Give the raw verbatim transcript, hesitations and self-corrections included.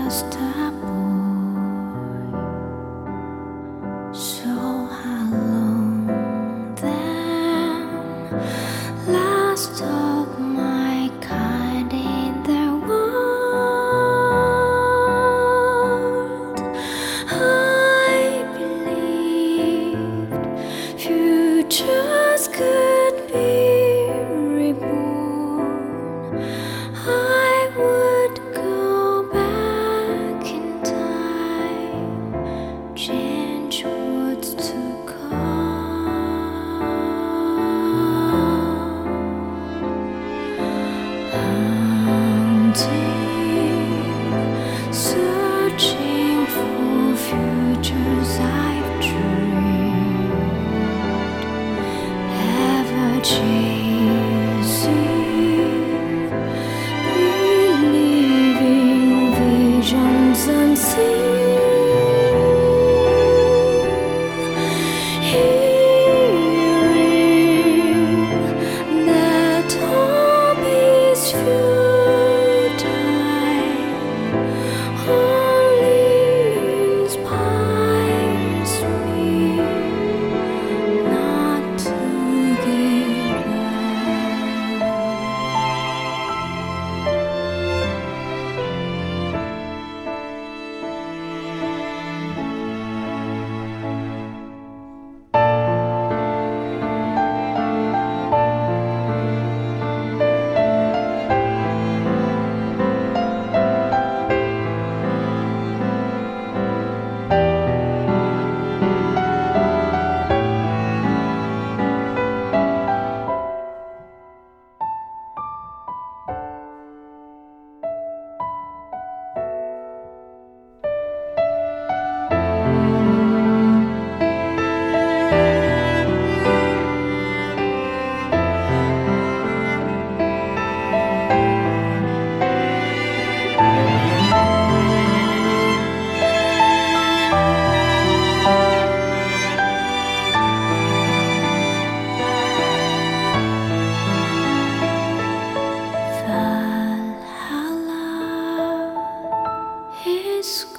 just a boy. So how long then? Last of my kind in the world. I believed futures could be reborn. I would go back in time, change what's to come. Hunting, searching for futures I've dreamed, ever chasing, believing visions unseen, hearing that hope is futile, only inspires me not to give up. Valhalla is